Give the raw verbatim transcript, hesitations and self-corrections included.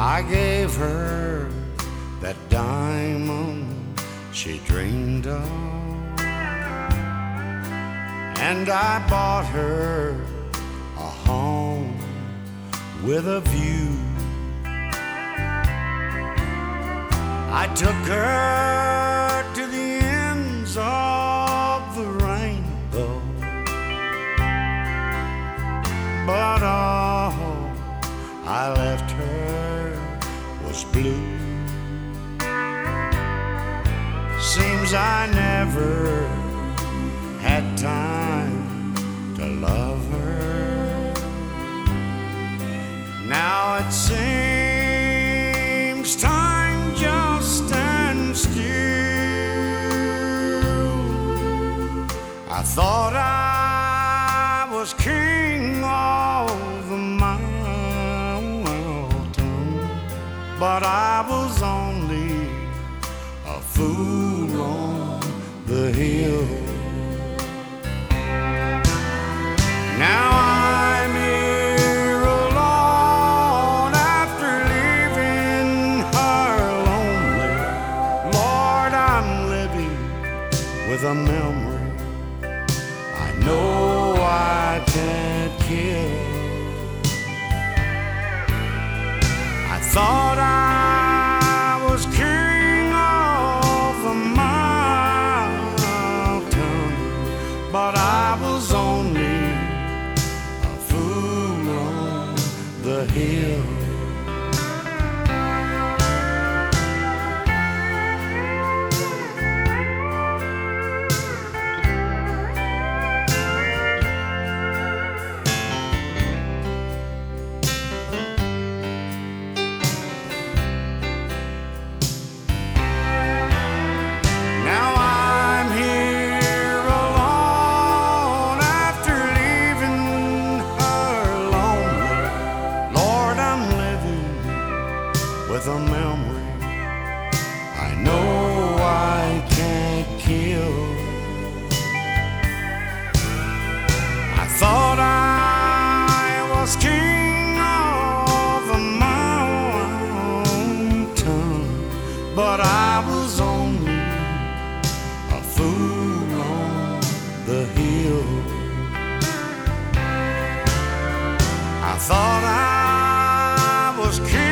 I gave her that diamond she dreamed of, and I bought her a home with a view. I took her to the ends of the rainbow, but all I left her was blue. Seems I never had time to love her. Now it seems time just stands still. I thought I was king of the mountain, but I was only a fool on the hill. Now I'm here alone after leaving her lonely. Lord, I'm living with a memory I know I can't kill. I thought I was king of the mountain, but I was only a fool on the hill. Now I'm here alone after leaving her lonely. Lord, I'm living with a memory I know I can't kill. I thought I was king of the mountain, but I was only a fool on the hill. I thought I was king